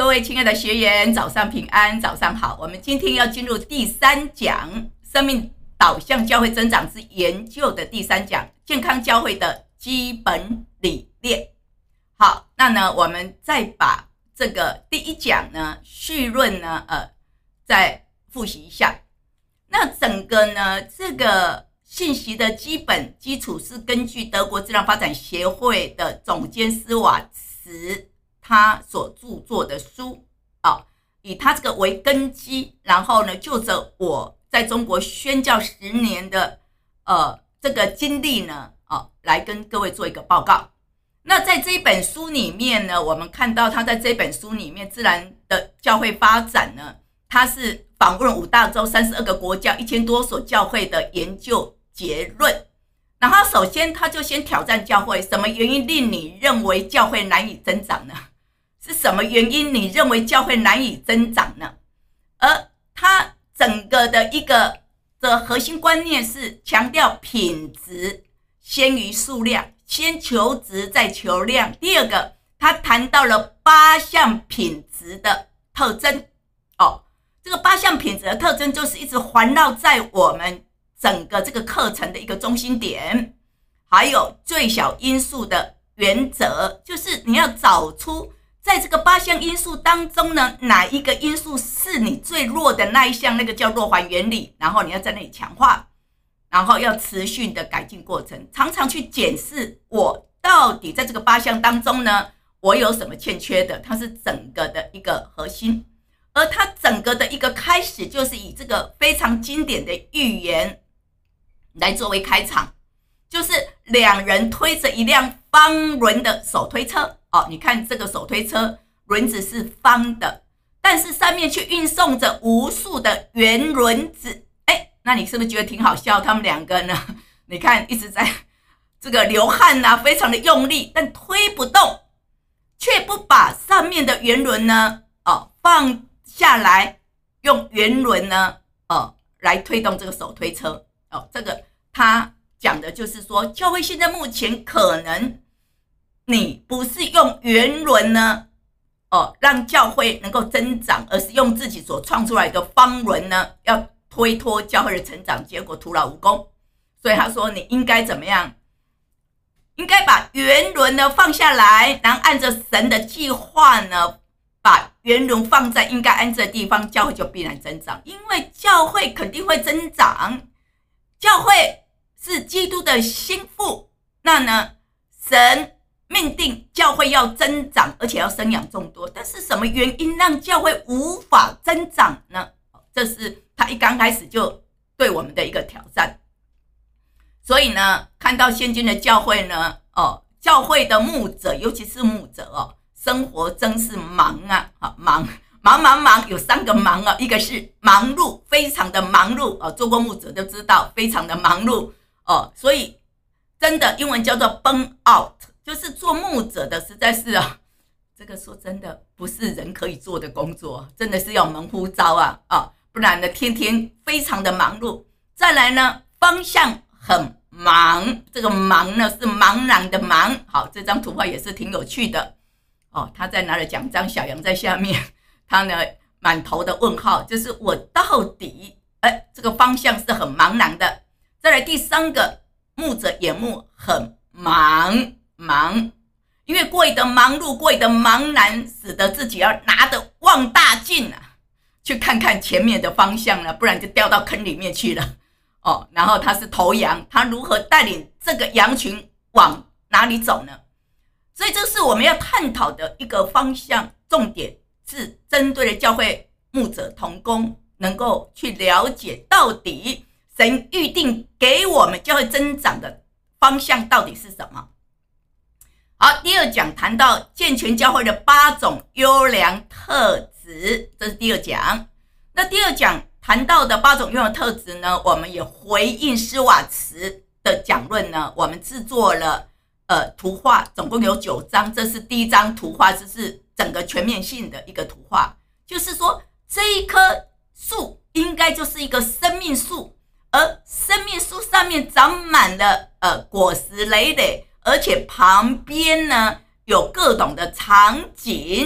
位亲爱的学员，早上平安，早上好。我们今天要进入第3讲生命导向教会增长之研究的第3讲，健康教会的基本理念。好，那呢，我们再把这个第1讲呢序论呢，再复习一下。那整个呢，这个信息的基本基础是根据德国质量发展协会的总监施瓦茨他所著作的书以他这个为根基，然后呢，就着我在中国宣教10年的这个经历呢，来跟各位做一个报告。那在这一本书里面呢，我们看到他在这本书里面自然的教会发展呢，他是访问5大洲32个国家1000多所教会的研究结论。然后首先他就先挑战教会，什么原因令你认为教会难以增长呢？是什么原因你认为教会难以增长呢？而他整个的一个的核心观念是强调品质先于数量，先求质再求量。第二个，他谈到了8项品质的特征。这个8项品质的特征就是一直环绕在我们整个这个课程的一个中心点。还有最小因素的原则，就是你要找出在这个8项因素当中呢，哪一个因素是你最弱的那一项，那个叫弱环原理，然后你要在那里强化，然后要持续的改进过程，常常去检视我到底在这个8项当中呢，我有什么欠缺的，它是整个的一个核心。而它整个的一个开始就是以这个非常经典的寓言来作为开场，就是2人推着一辆方轮的手推车。你看这个手推车轮子是方的，但是上面却运送着无数的圆轮子。那你是不是觉得挺好笑？他们2个呢，你看一直在这个流汗啊，非常的用力，但推不动，却不把上面的圆轮呢放下来，用圆轮呢来推动这个手推车。这个他讲的就是说，教会现在目前可能你不是用圆轮呢让教会能够增长，而是用自己所创出来的方轮呢，要推脱教会的成长，结果徒劳无功。所以他说你应该怎么样？应该把圆轮呢放下来，然后按着神的计划呢，把圆轮放在应该安置的地方，教会就必然增长。因为教会肯定会增长，教会是基督的心腹，那呢，神命定教会要增长，而且要生养众多。但是什么原因让教会无法增长呢？这是他一刚开始就对我们的一个挑战。所以呢，看到现今的教会呢，教会的牧者，尤其是牧者生活真是忙啊，忙，有3个忙一个是忙碌，非常的忙碌做过牧者就知道，非常的忙碌所以真的英文叫做 burn out， 就是做牧者的实在是这个说真的不是人可以做的工作，真的是要门呼召不然呢天天非常的忙碌。再来呢，方向很忙，这个忙呢是茫然的忙。好，这张图画也是挺有趣的他在拿着奖章，小羊在下面，他呢满头的问号，就是我到底这个方向是很茫然的。再来第3个，牧者眼目很忙，因为过于的忙碌，过于的茫然，使得自己要拿着望大镜去看看前面的方向了，不然就掉到坑里面去了然后他是头羊，他如何带领这个羊群往哪里走呢？所以这是我们要探讨的一个方向，重点是针对了教会牧者同工，能够去了解到底神预定给我们教会增长的方向到底是什么。好，第2讲谈到健全教会的8种优良特质，这是第2讲。那第2讲谈到的8种优良特质呢，我们也回应施瓦茨的讲论呢，我们制作了图画，总共有9张。这是第1张图画，这是整个全面性的一个图画，就是说这一棵树应该就是一个生命树，而生命树上面长满了果实累累，而且旁边呢有各种的场景，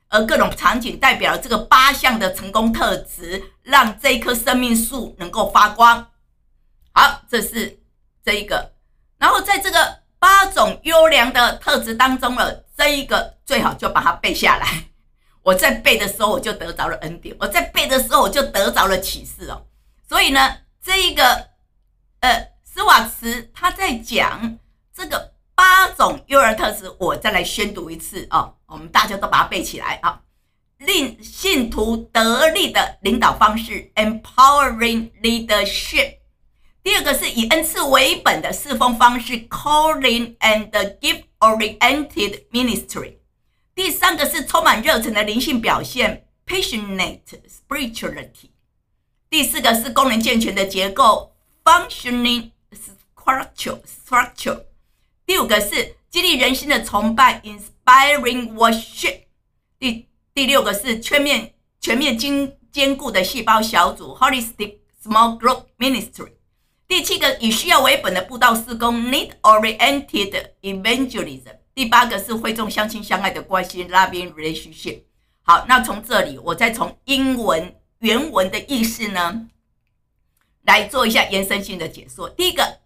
而各种场景代表了这个8项的成功特质，让这一棵生命树能够发光。好，这是这一个。然后在这个8种优良的特质当中了，这一个最好就把它背下来。我在背的时候我就得着了恩典，我在背的时候我就得着了启示哦。所以呢，这一个斯瓦茨他在讲这个8种优良特质，我再来宣读一次哦，我们大家都把它背起来啊。令信徒得力的领导方式 ，empowering leadership。第二个是以恩赐为本的侍奉方式 ，calling and gift-oriented ministry。第三个是充满热忱的灵性表现 ，passionate spirituality。第四个是功能健全的结构 ，functioning structure。第五个是激励人心的崇拜 ，inspiring worship。第六个是全面兼顾的细胞小组 ，holistic small group ministry。第7个以需要为本的布道事工 ，need-oriented evangelism。第8个是会众相亲相爱的关系 ，loving relationship。好，那从这里我再从英文原文的意思呢，来做一下延伸性的解说。第一个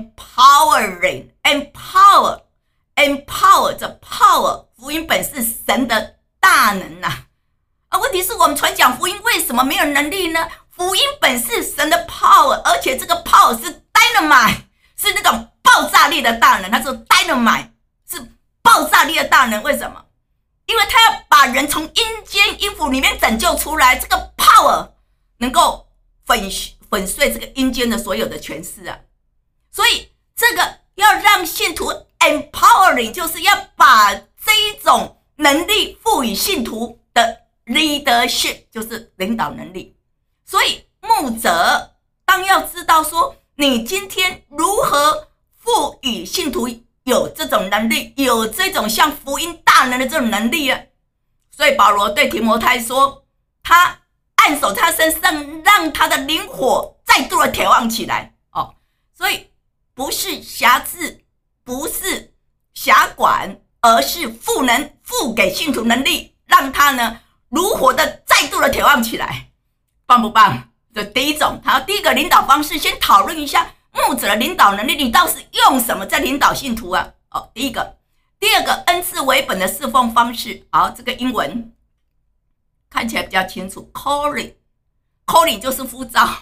empowering，empower 这 power 福音本是神的大能啊！问题是我们传讲福音为什么没有能力呢？福音本是神的 power， 而且这个 power 是 dynamite， 是那种爆炸力的大能。它是 dynamite， 是爆炸力的大能。为什么？因为他要把人从阴间阴府里面拯救出来，这个 power 能够粉碎这个阴间的所有的权势啊！所以这个要让信徒 empowering， 就是要把这一种能力赋予信徒的 leadership， 就是领导能力。所以牧者当要知道说，你今天如何赋予信徒有这种能力，有这种像福音大能的这种能力啊。所以保罗对提摩太说，他按手他身上，让他的灵火再度的挑旺起来哦。所以不是辖制，不是辖管，而是赋给信徒能力，让他呢如火的再度的挑旺起来。棒不棒？这第一种。好，第一个领导方式，先讨论一下牧者的领导能力，你到底是用什么在领导信徒啊？哦，第一个。第二个，恩赐为本的侍奉方式。好，这个英文看起来比较清楚 ，calling 就是呼召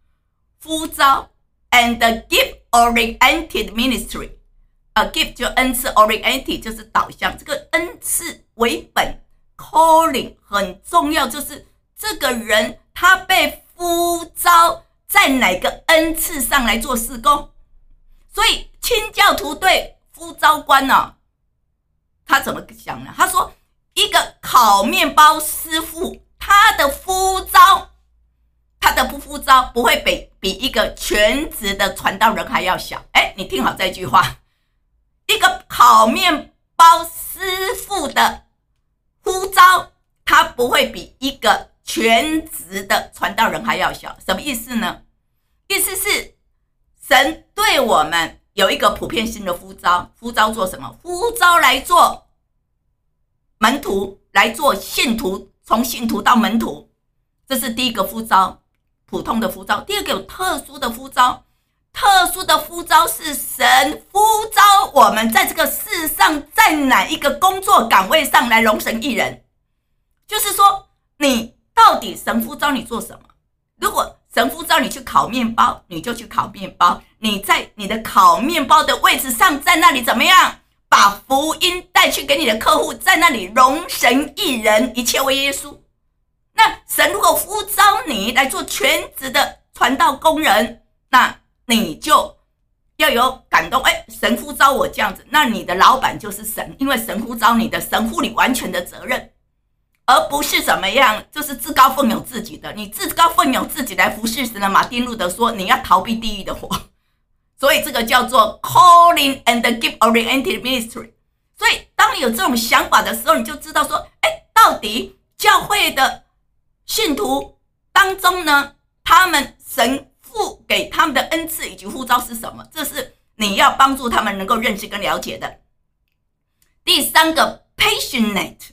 ，and gift-oriented ministry。gift 就恩赐 ，oriented 就是导向。这个恩赐为本 ，calling 很重要，就是这个人他被呼召在哪个恩赐上来做事工。所以清教徒对呼召官呢，他怎么想呢？他说，一个烤面包师傅，他的呼召不会比一个全职的传道人还要小。你听好这句话，一个烤面包师傅的呼召，他不会比一个全职的传道人还要小。什么意思呢？意思是神对我们有一个普遍性的呼召做什么？呼召来做门徒，来做信徒，从信徒到门徒，这是第一个呼召，普通的呼召。第二个有特殊的呼召，特殊的呼召是神呼召我们在这个世上，在哪一个工作岗位上来荣神益人。就是说，你到底神呼召你做什么？如果神呼召你去烤面包，你就去烤面包。你在你的烤面包的位置上，在那里怎么样？把福音带去给你的客户，在那里荣神益人，一切为耶稣。那神如果呼召你来做全职的传道工人，那你就要有感动。神呼召我这样子，那你的老板就是神，因为神呼召你的，神负你完全的责任。而不是怎么样，就是自高奋勇自己的。你自高奋勇自己来服侍神的，马丁路德说你要逃避地狱的火。所以这个叫做 calling and gift-oriented ministry。所以当你有这种想法的时候，你就知道说，到底教会的信徒当中呢，他们神赋给他们的恩赐以及呼召是什么？这是你要帮助他们能够认识跟了解的。第三个 passionate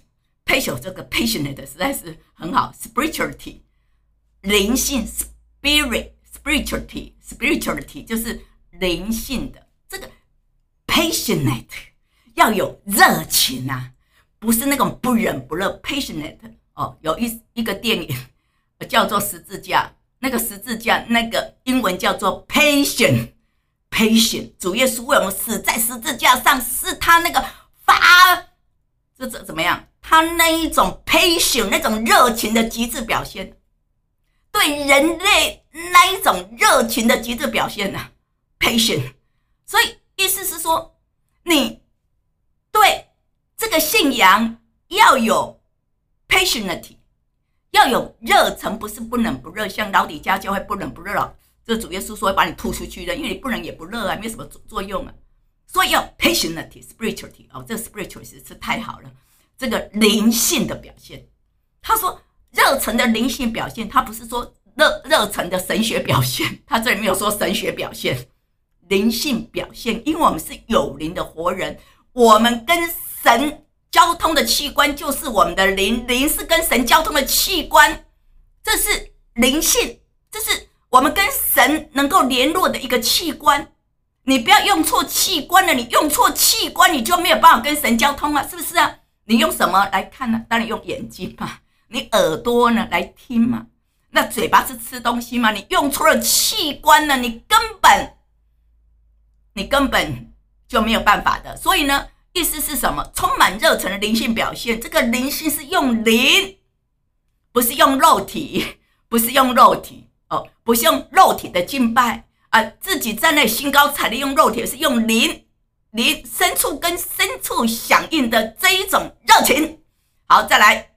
patient 这个 passionate 实在是很好 ，spirituality 灵性 spirituality 就是灵性的这个 passionate 要有热情啊，不是那种不冷不热 passionate 哦。有一个电影叫做十字架，那个十字架那个英文叫做 patient， 主耶稣为我们死在十字架上，是他那个这怎么样？他那一种 patient 那种热情的极致表现，对人类那一种热情的极致表现啊 patient。所以意思是说，你对这个信仰要有 passionate， 要有热忱，不是不冷不热，像老底嘉教会不冷不热了。这主耶稣说会把你吐出去的，因为你不冷也不热啊，没有什么作用啊。所以要 passionate spirituality 哦，这个 spirituality 是太好了，这个灵性的表现。他说热忱的灵性表现，他不是说热忱的神学表现，他这里没有说神学表现，灵性表现，因为我们是有灵的活人，我们跟神交通的器官就是我们的灵，灵是跟神交通的器官，这是灵性，这是我们跟神能够联络的一个器官。你不要用错器官了，你用错器官你就没有办法跟神交通了，是不是啊？你用什么来看呢？当然用眼睛嘛。你耳朵呢来听嘛？那嘴巴是吃东西嘛？你用错了器官呢，你根本就没有办法的。所以呢，意思是什么？充满热忱的灵性表现，这个灵性是用灵，不是用肉体，不是用肉体哦，不是用肉体的敬拜啊，自己在那里兴高采烈用肉体，是用灵深处跟深处响应的这一种热情。好，再来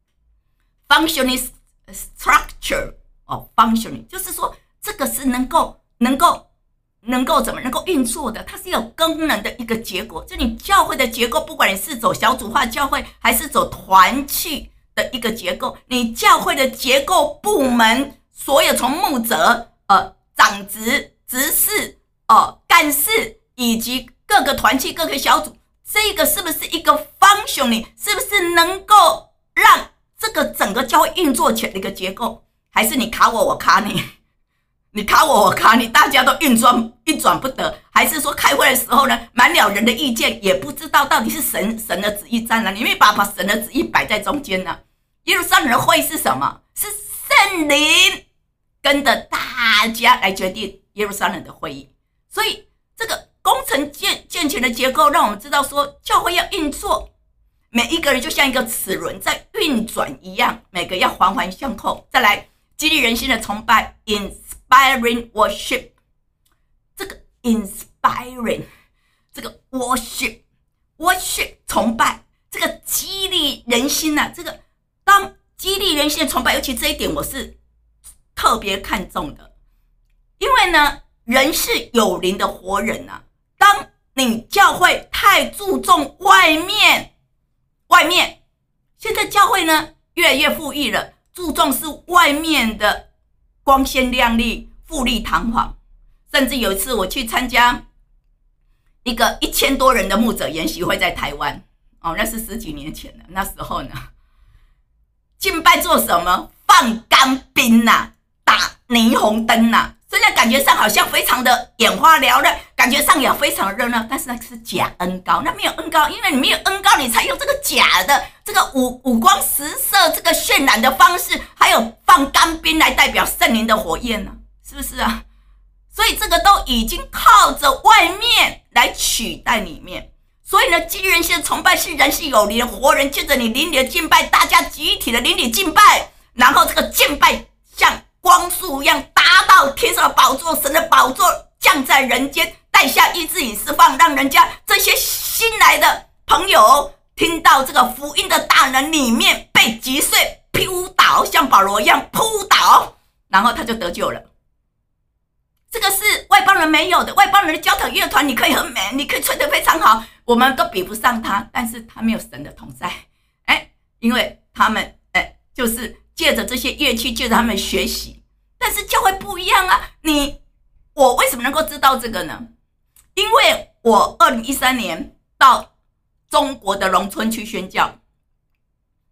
functioning structure 哦 ，functioning 就是说这个是能够怎么能够运作的，它是有功能的一个结果。就你教会的结构，不管你是走小组化教会还是走团契的一个结构，你教会的结构部门，所有从牧者、长执、执事、干事以及各个团契、各个小组，这个是不是一个 functioning？ 是不是能够让这个整个教会运作起来的一个结构？还是你卡我，我卡你？你卡我，我卡你，大家都运转不得？还是说开会的时候呢，满了人的意见，也不知道到底是神的旨意在哪？你没把神的旨意摆在中间呢？耶路撒冷的会是什么？是圣灵跟着大家来决定耶路撒冷的会议。所以这个工程健全的结构，让我们知道说教会要运作，每一个人就像一个齿轮在运转一样，每个要环环相扣。再来，激励人心的崇拜 ，inspiring worship， 这个 inspiring， 这个 worship 崇拜，这个激励人心啊，这个当激励人心的崇拜，尤其这一点我是特别看重的，因为呢，人是有灵的活人啊。当你教会太注重外面，现在教会呢越来越富裕了，注重是外面的光鲜亮丽、富丽堂皇。甚至有一次我去参加一个1000多人的牧者研习会，在台湾那是10几年前了。那时候呢，敬拜做什么？放干冰啊，打霓虹灯啊。虽然感觉上好像非常的眼花缭乱，感觉上也非常热闹，但是那是假恩膏，那没有恩膏，因为你没有恩膏，你才用这个假的这个五光十色这个渲染的方式，还有放干冰来代表圣灵的火焰呢，是不是啊？所以这个都已经靠着外面来取代里面。所以呢，激励人心的崇拜是人是有灵的活人，借着你邻里的敬拜，大家集体的邻里敬拜，然后这个敬拜像光束一样达到天上的宝座，神的宝座降在人间，带下医治与释放，让人家这些新来的朋友听到这个福音的大能里面被击碎、扑倒，像保罗一样扑倒，然后他就得救了。这个是外邦人没有的，外邦人的交响乐团你可以很美，你可以吹得非常好，我们都比不上他，但是他没有神的同在，因为他们就是借着这些乐器，借着他们学习。但是教会不一样啊，我为什么能够知道这个呢？因为我2013年到中国的农村去宣教，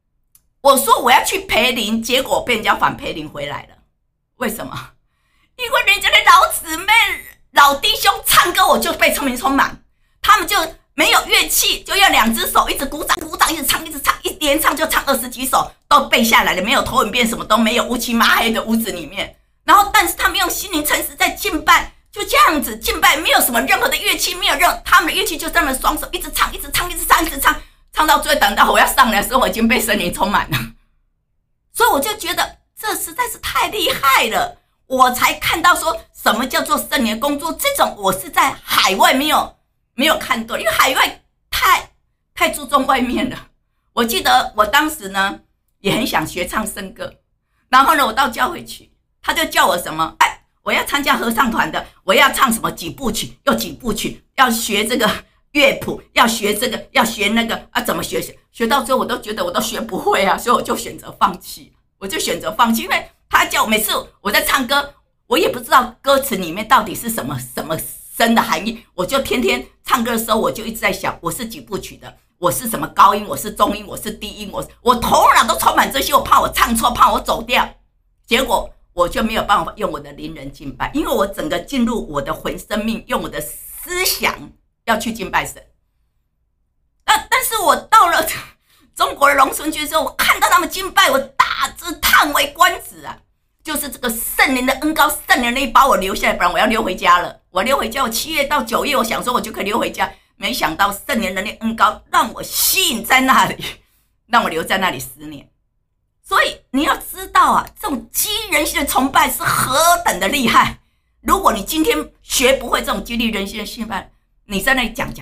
我说我要去培灵，结果被人家反培灵回来了。为什么？因为人家的老姊妹、老弟兄唱歌，我就被聪明充满，他们就没有乐器，就要2只手一直鼓掌，一直唱，一连唱就唱20几首，都背下来了，没有投影片，什么都没有，乌漆麻黑的屋子里面。然后，但是他们用心灵诚实在敬拜，就这样子敬拜，没有什么任何的乐器，没有他们的乐器就这么双手一直唱，唱到最后，等到我要上来的时候，我已经被圣灵充满了。所以我就觉得这实在是太厉害了，我才看到说什么叫做圣灵的工作。这种我是在海外没有看到，因为海外太注重外面了。我记得我当时呢也很想学唱圣歌，然后呢我到教会去，他就叫我什么，我要参加合唱团的，我要唱什么几部曲又几部曲，要学这个乐谱，要学这个，要学那个啊，怎么学到最后我都觉得我都学不会啊，所以我就选择放弃，因为他叫我每次我在唱歌，我也不知道歌词里面到底是什么深的含义，我就天天唱歌的时候我就一直在想，我是几部曲的，我是什么高音，我是中音，我是低音，我头脑都充满这些，我怕我唱错，怕我走调，结果我就没有办法用我的灵人敬拜，因为我整个进入我的魂生命，用我的思想要去敬拜神。但是我到了中国的龙村区之后，我看到他们敬拜，我大致叹为观止啊！就是这个圣灵的恩膏，圣灵的力把我留下来，不然我要溜回家了。我7月到9月，我想说我就可以溜回家，没想到圣灵的力恩膏让我吸引在那里，让我留在那里10年。所以你要知道啊，这种激励人心的崇拜是何等的厉害。如果你今天学不会这种激励人心的崇拜，你在那里讲，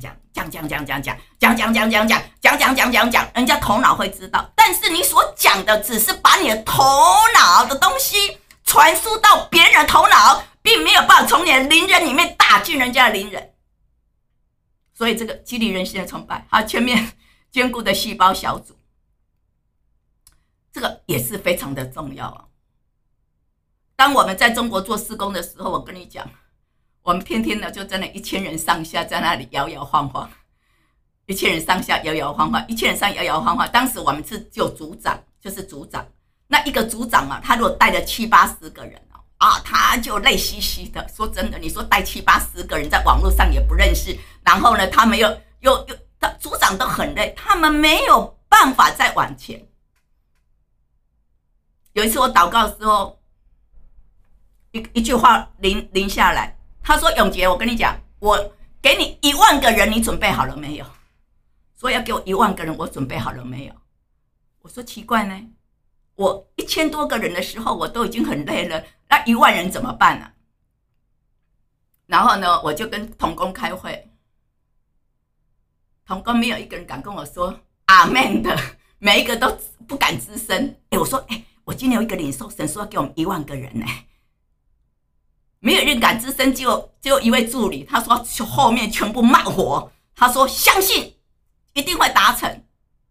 人家头脑会知道，但是你所讲的只是把你的头脑的东西传输到别人的头脑，并没有办法从你的灵人里面打进人家的灵人。所以这个激励人心的崇拜，还有全面兼顾的细胞小组，这个也是非常的重要啊。当我们在中国做事工的时候，我跟你讲，我们天天的就真的1000人上下在那里摇摇晃晃，1000人上下摇摇晃晃，1000人上摇摇晃晃。当时我们是只有组长，就是组长。那一个组长啊，他如果带了70、80个人啊，他就累兮兮的。说真的，你说带70、80个人在网络上也不认识，然后呢，他们又组长都很累，他们没有办法再往前。有一次我祷告的时候，一句话淋下来，他说：“永杰，我跟你讲，我给你1万个人，你准备好了没有？”说要给我1万个人，我准备好了没有？我说奇怪呢，我1000多个人的时候，我都已经很累了，那1万人怎么办呢？然后呢，我就跟同工开会，同工没有一个人敢跟我说阿们的，每一个都不敢吱声。我说我今天有一个领受，神说要给我们1万个人呢。没有人敢吱声，只有一位助理，他说后面全部冒火，他说相信一定会达成。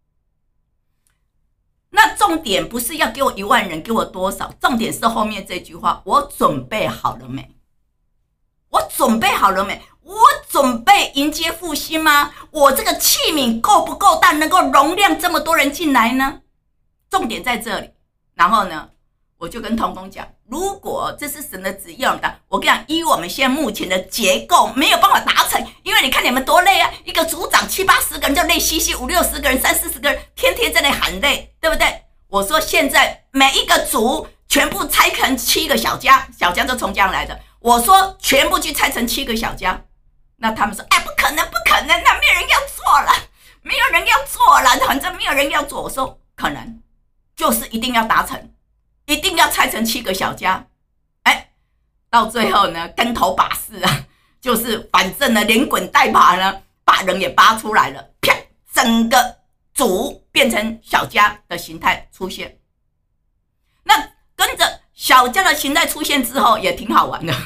那重点不是要给我1万人，给我多少，重点是后面这句话，我准备好了没？我准备好了没？我准备迎接复兴吗？我这个器皿够不够大，能够容量这么多人进来呢？重点在这里。然后呢，我就跟同工讲，如果这是神的旨意的，我跟你讲，以我们现在目前的结构没有办法达成，因为你看你们多累啊，一个组长70、80个人就累兮兮，50、60个人、30、40个人，天天在那里喊累，对不对？我说现在每一个组全部拆成7个小家，小家就从这样来的。我说全部去拆成7个小家，那他们说不可能，那没有人要做了，没有人要做了，反正没有人要做。我说可能，就是一定要达成。一定要拆成7个小家，到最后呢，跟头把式啊，就是反正呢，连滚带爬呢，把人也扒出来了，啪，整个组变成小家的形态出现。那跟着小家的形态出现之后，也挺好玩的，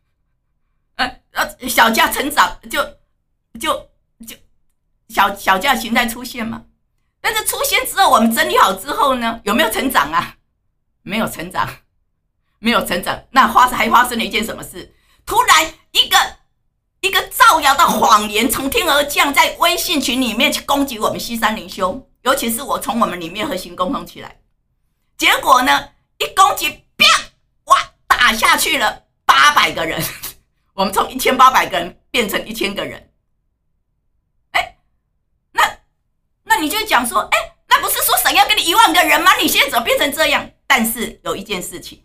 小家成长就小家的形态出现嘛。但是出现之后，我们整理好之后呢，有没有成长啊？没有成长。那还发生了一件什么事？突然一个造谣的谎言从天而降，在微信群里面去攻击我们西山灵修， 尤其是我从我们里面核心沟通起来，结果呢，一攻击，啪，哇，打下去了800个人，我们从1800个人变成1000个人。那你就讲说，那不是说神要给你1万个人吗？你现在怎么变成这样？但是有一件事情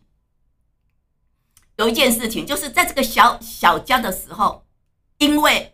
就是在这个小家的时候，因为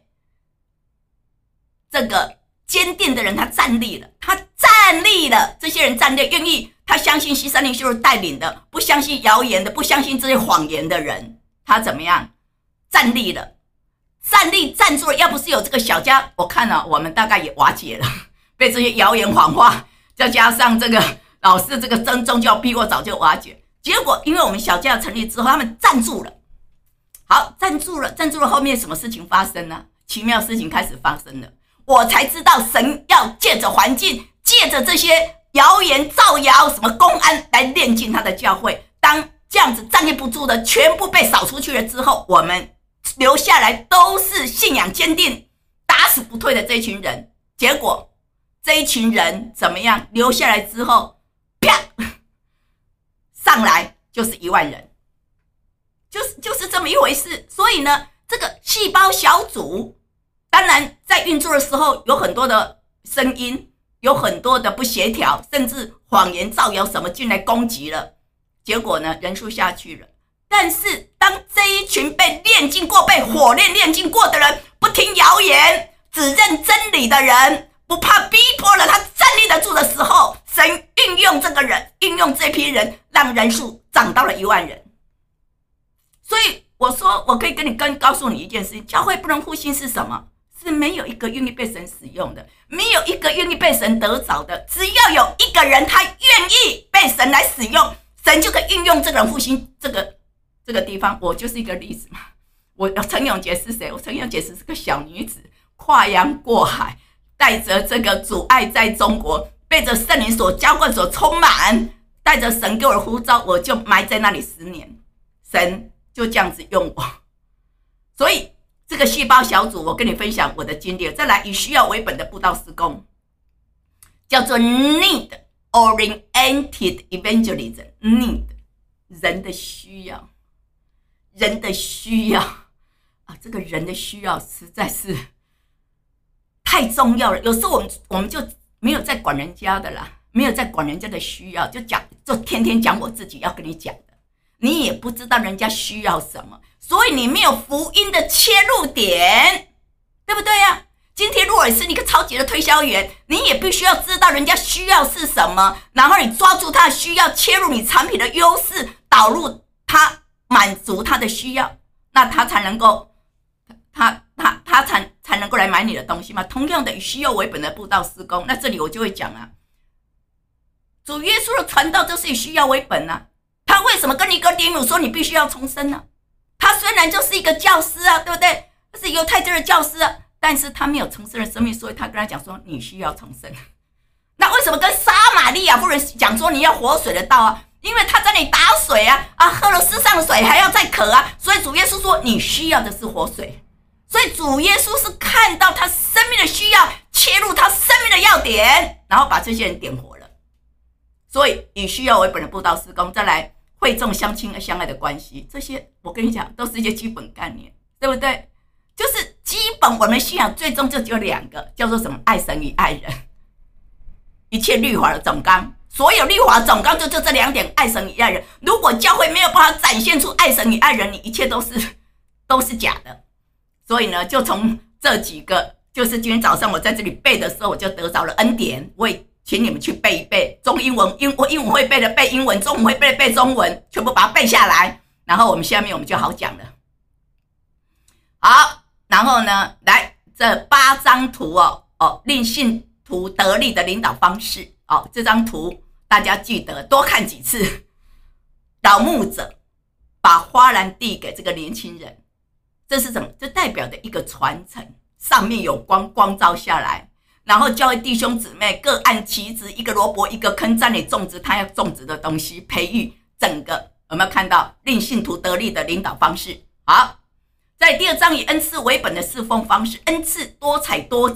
这个坚定的人他站立了，这些人站立，愿意，他相信西山灵修的带领的，不相信谣言的，不相信这些谎言的人，他怎么样站立了？站住了。要不是有这个小家，我看了我们大概也瓦解了，被这些谣言谎话，再加上这个老师这个真宗教逼我，早就瓦解。结果因为我们小家成立之后，他们站住了。好，站住了，后面什么事情发生呢？奇妙事情开始发生了。我才知道神要借着环境，借着这些谣言造谣，什么公安来炼净他的教会。当这样子站立不住的全部被扫出去了之后，我们留下来都是信仰坚定、打死不退的这一群人。结果这一群人怎么样？留下来之后，啪，上来就是1万人，就是这么一回事。所以呢，这个细胞小组，当然在运作的时候有很多的声音，有很多的不协调，甚至谎言造谣什么进来攻击了。结果呢，人数下去了。但是当这一群被炼净过、被火炼炼净过的人，不听谣言、只认真理的人，不怕逼迫了他站立得住的时候，神运用这批人，让人数涨到了1万人。所以我说，我可以告诉你一件事情，教会不能复兴是什么？是没有一个愿意被神使用的，没有一个愿意被神得着的。只要有一个人他愿意被神来使用，神就可以运用这个人复兴这个地方。我就是一个例子嘛。陈永杰是谁？陈永杰是个小女子，跨洋过海，带着这个主爱在中国，被着圣灵所浇灌所充满，带着神给我的呼召，我就埋在那里10年，神就这样子用我。所以这个细胞小组，我跟你分享我的经历。再来，以需要为本的布道事工，叫做 need oriented evangelism。 need 人的需要啊，这个人的需要实在是太重要了。有时候我们就没有在管人家的啦，没有在管人家的需要，就天天讲我自己要跟你讲的，你也不知道人家需要什么，所以你没有福音的切入点，对不对啊？今天如果是你一个超级的推销员，你也必须要知道人家需要是什么，然后你抓住他的需要，切入你产品的优势，导入他，满足他的需要，那他才能够才能够来买你的东西嘛。同样的，以需要为本的布道事工，那这里我就会讲啊，主耶稣的传道就是以需要为本啊。他为什么跟尼哥底母说你必须要重生呢？他虽然就是一个教师啊，对不对？他是犹太教的教师啊，但是他没有重生的生命，所以他跟他讲说你需要重生。那为什么跟撒玛利亚妇人讲说你要活水的道啊？因为他在那里打水啊，喝了世上的水还要再渴啊，所以主耶稣说你需要的是活水。所以主耶稣是看到他生命的需要，切入他生命的要点，然后把这些人点活了。所以以需要为本的布道事工，再来会众相亲相爱的关系，这些我跟你讲都是一些基本概念，对不对？就是基本我们信仰最终就只有2个，叫做什么？爱神与爱人。一切律法的总纲，所有律法的总纲就这2点，爱神与爱人。如果教会没有办法展现出爱神与爱人，你一切都是假的。所以呢，就从这几个，就是今天早上我在这里背的时候，我就得着了恩典。我也请你们去背一背中英文，英文会背的背英文，中文会背的背中文，全部把它背下来。然后下面我们就好讲了。好，然后呢，来这8张图令信徒得力的领导方式这张图大家记得多看几次。老牧者把花篮递给这个年轻人。这是什么？这代表的一个传承，上面有光照下来，然后教会弟兄姊妹各按其职，一个萝卜一个坑，在你种植他要种植的东西，培育整个，有没有看到令信徒得力的领导方式？好，在第2章以恩赐为本的侍奉方式，恩赐多彩多姿，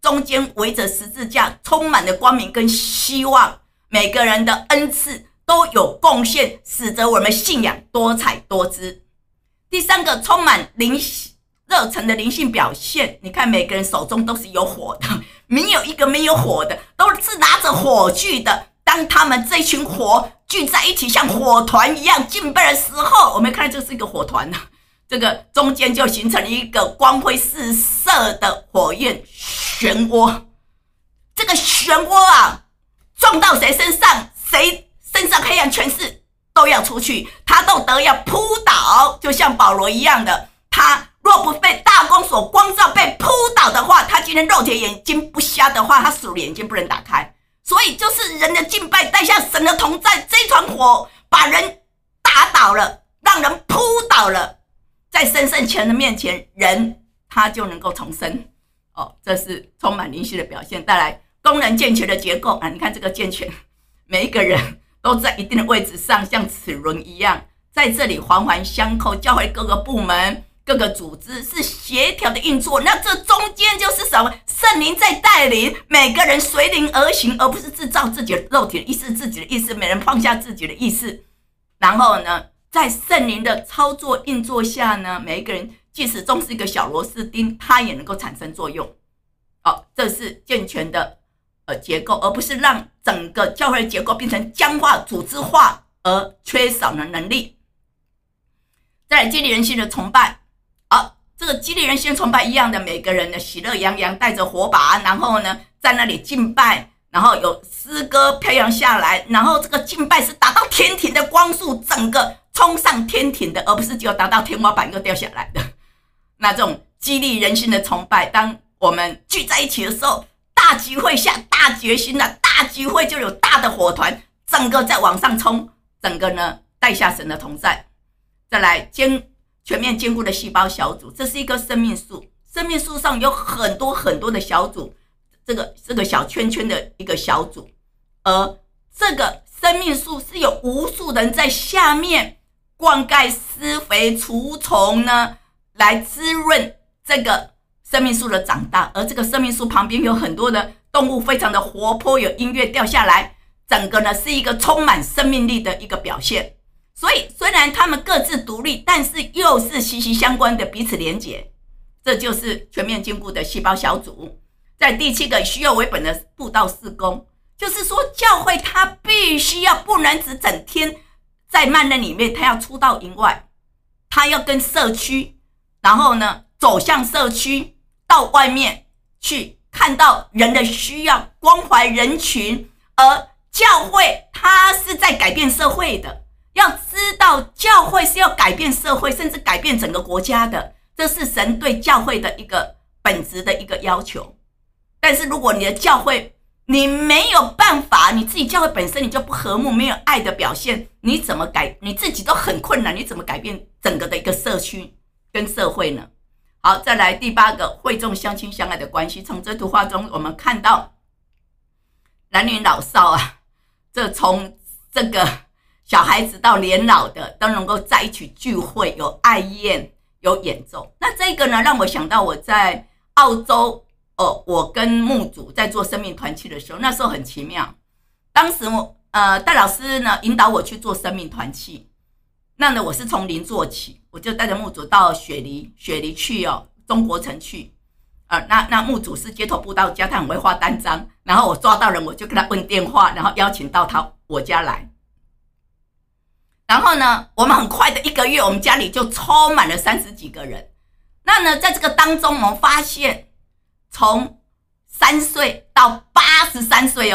中间围着十字架，充满了光明跟希望，每个人的恩赐都有贡献，使得我们信仰多彩多姿。第三个，充满热忱的灵性表现，你看每个人手中都是有火的，没有一个没有火的，都是拿着火炬的。当他们这群火聚在一起，像火团一样敬拜的时候，我们看这是一个火团，这个中间就形成了一个光辉四射的火焰漩涡。这个漩涡啊，撞到谁身上，谁身上黑暗权势都要出去，他都得要扑倒，就像保罗一样的，他若不被大光所光照，被扑倒的话，他今天肉体眼睛不瞎的话，他属灵眼睛不能打开。所以就是人的敬拜带下神的同在，这一团火把人打倒了，让人扑倒了，在神圣前的面前，人他就能够重生。这是充满灵性的表现。带来功能健全的结构啊，你看这个健全，每一个人都在一定的位置上，像齿轮一样，在这里环环相扣。教会各个部门、各个组织是协调的运作，那这中间就是什么？圣灵在带领，每个人随灵而行，而不是制造自己的肉体的意识、自己的意识，每人放下自己的意识。然后呢，在圣灵的操作运作下呢，每一个人即使终是一个小螺丝钉，它也能够产生作用。这是健全的结构，而不是让整个教会的结构变成僵化、组织化而缺少的能力。再来，激励人心的崇拜。这个激励人心崇拜一样的，每个人的喜乐洋洋，带着火把，然后呢，在那里敬拜，然后有诗歌飘扬下来，然后这个敬拜是达到天庭的光束，整个冲上天庭的，而不是只有达到天花板又掉下来的。那这种激励人心的崇拜，当我们聚在一起的时候，大集会下大决心了，大集会就有大的火团，整个在往上冲，整个呢带下神的同在。再来全面兼顾的细胞小组，这是一个生命树，生命树上有很多很多的小组，这个小圈圈的一个小组，而这个生命树是有无数人在下面灌溉、施肥、除虫呢，来滋润这个生命树的长大。而这个生命树旁边有很多的动物，非常的活泼，有音乐掉下来，整个呢是一个充满生命力的一个表现。所以虽然他们各自独立，但是又是息息相关的，彼此连结。这就是全面兼顾的细胞小组。在第7个，需要为本的布道事工，就是说教会它必须要不能只整天在慢人里面，它要出到营外，它要跟社区，然后呢走向社区，到外面去看到人的需要，关怀人群。而教会它是在改变社会的，要知道教会是要改变社会，甚至改变整个国家的，这是神对教会的一个本质的一个要求。但是如果你的教会你没有办法，你自己教会本身你就不和睦，没有爱的表现，你怎么改？你自己都很困难，你怎么改变整个的一个社区跟社会呢？好，再来第8个，会众相亲相爱的关系。从这图画中我们看到男女老少啊，这从这个小孩子到年老的都能够在一起聚会，有爱宴，有演奏。那这个呢，让我想到我在澳洲，我跟牧主在做生命团契的时候，那时候很奇妙。当时戴老师呢引导我去做生命团契，那呢我是从零做起，我就带着牧主到雪梨去中国城去。那牧主是街头布道家，他很会画单张，然后我抓到人我就跟他问电话，然后邀请到我家来。然后呢，我们很快的1个月，我们家里就充满了30几个人。那呢，在这个当中，我们发现从3岁到83岁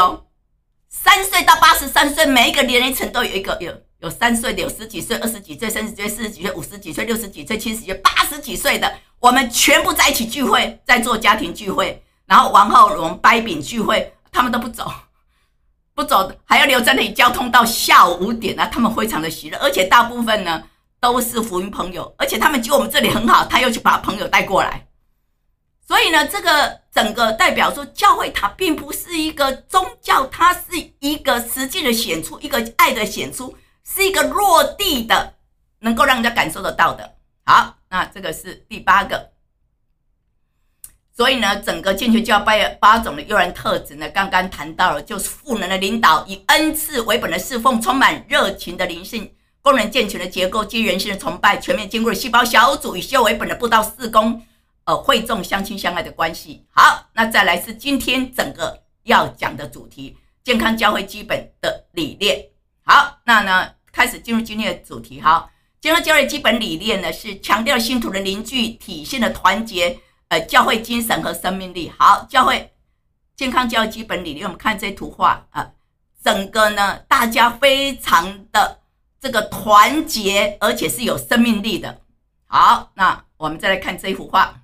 3岁到83岁，每一个年龄层都有3岁的，有10几岁、20几岁、30几岁、40几岁、50几岁、60几岁、70几岁、80几岁的，我们全部在一起聚会，在做家庭聚会，然后完后我们掰饼聚会，他们都不走，还要留在那里交通到下午5点啊，他们非常的喜乐，而且大部分呢都是福音朋友，而且他们觉得我们这里很好，他又去把朋友带过来。所以呢，这个整个代表说，教会它并不是一个宗教，它是一个实际的显出，一个爱的显出，是一个落地的，能够让人家感受得到的。好，那这个是第8个。 所以呢，整个健全教8种的优良特质呢，刚刚谈到了，就是赋能的领导，以恩赐为本的侍奉，充满热情的灵性，功能健全的结构，基于人性的崇拜，全面兼顾了细胞小组以修为本的布道事工，会众相亲相爱的关系。好，那再来是今天整个要讲的主题，健康教会基本的理念。好，那呢开始进入今天的主题。好，健康教会基本理念呢是强调信徒的凝聚、体现的团结。教会精神和生命力。好，教会健康教会基本理念，我们看这图画整个呢，大家非常的这个团结，而且是有生命力的。好，那我们再来看这一幅画。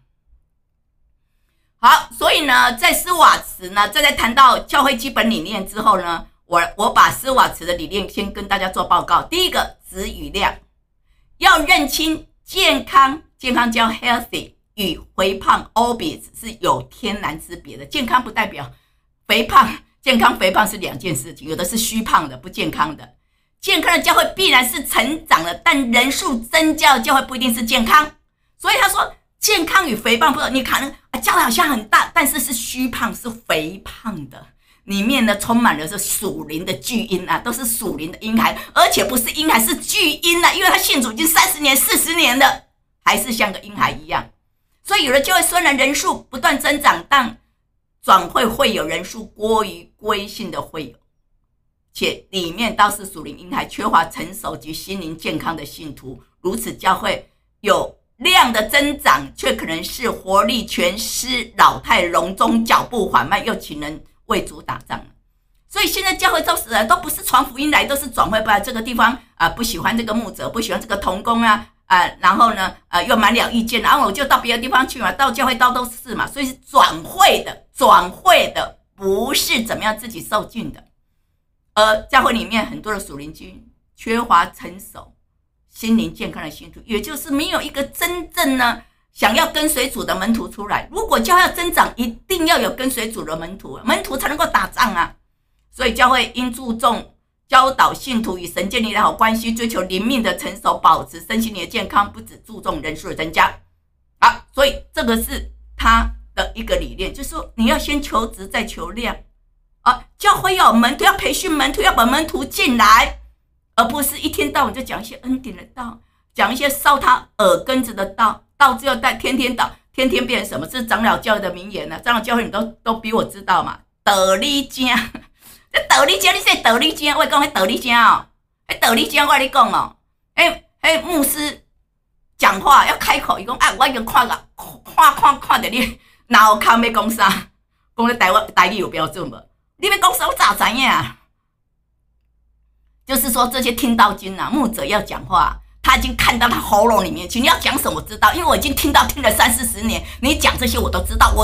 好，所以呢，在施瓦茨呢，在谈到教会基本理念之后呢，我把施瓦茨的理念先跟大家做报告。第一个，质与量，要认清健康叫 healthy。与肥胖 obese 是有天然之别的，健康不代表肥胖，健康肥胖是两件事情，有的是虚胖的，不健康的。健康的教会必然是成长的，但人数增加的教会不一定是健康。所以他说健康与肥胖不，你可能教会好像很大，但是是虚胖，是肥胖的，里面呢充满了是属灵的巨婴啊，都是属灵的婴孩，而且不是婴孩是巨婴啊，因为他信主已经30年40年了，还是像个婴孩一样。所以有的教会虽然人数不断增长，但转会有人数过于归信的会友，且里面倒是属灵婴孩，缺乏成熟及心灵健康的信徒。如此教会有量的增长，却可能是活力全失，老态龙钟，脚步缓慢，又请人为主打仗了。所以现在教会都死了，都不是传福音来，都是转会来这个地方不喜欢这个牧者，不喜欢这个同工然后呢又蛮了意见，然后我就到别的地方去嘛，到教会都是嘛，所以是转会的不是怎么样自己受尽的。而教会里面很多的属灵军缺乏成熟心灵健康的信徒，也就是没有一个真正呢想要跟随主的门徒出来。如果教会要增长，一定要有跟随主的门徒才能够打仗啊。所以教会应注重教导信徒与神建立良好关系，追求灵命的成熟，保持身心灵的健康，不只注重人数的增加。好，所以这个是他的一个理念，就是说你要先求质再求量教会要有门徒，要培训门徒，要把门徒进来，而不是一天到晚就讲一些恩典的道，讲一些烧他耳根子的道，到最后天天道，天天变成什么？这是长老教会的名言呢，长老教会你都比我知道嘛，道理正。这道理正，你说道理正，我讲迄道理正道理正我跟你讲牧师讲话要开口，伊讲我已经看到你脑壳要讲啥，讲你台语有标准无？你要讲啥我咋知影？就是说这些听道经牧者要讲话，他已经看到他喉咙里面去，你要讲什么我知道，因为我已经听了30-40年，你讲这些我都知道。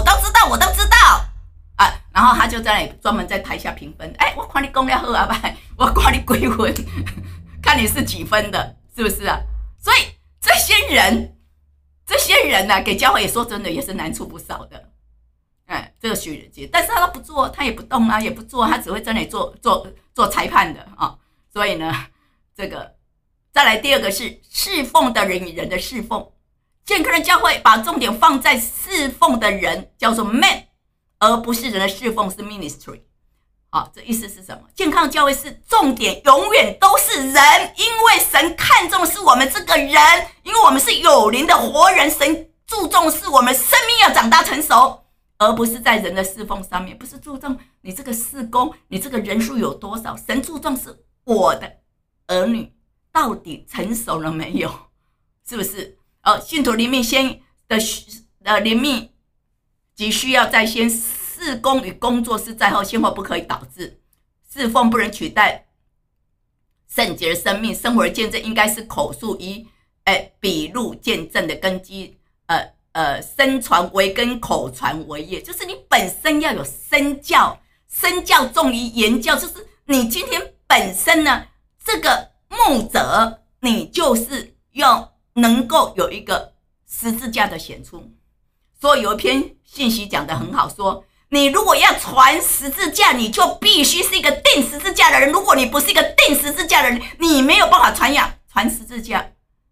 然后他就在那里专门在台下评分，我看你讲得好吧，我看你几分，看你是几分的，是不是啊？所以这些人给教会也说真的也是难处不少的，这个许人节，但是他都不做，他也不动也不做，他只会在那里做裁判的所以呢，这个再来第二个是侍奉的人与人的侍奉，健康的教会把重点放在侍奉的人，叫做 man。而不是人的侍奉是 ministry。 这意思是什么？健康的教会是重点永远都是人，因为神看重是我们这个人，因为我们是有灵的活人，神注重是我们生命要长大成熟，而不是在人的侍奉上面，不是注重你这个事工，你这个人数有多少，神注重是我的儿女到底成熟了没有，是不是？信徒灵命先的灵命即需要在先，事工与工作是在后，先后不可以导致。侍奉不能取代圣洁的生命，生活的见证应该是口述以笔录见证的根基，身传为根，口传为业，就是你本身要有身教，身教重于言教，就是你今天本身呢，这个牧者，你就是要能够有一个十字架的显出。所以有一篇信息讲得很好，说你如果要传十字架，你就必须是一个钉十字架的人，如果你不是一个钉十字架的人，你没有办法传十字架。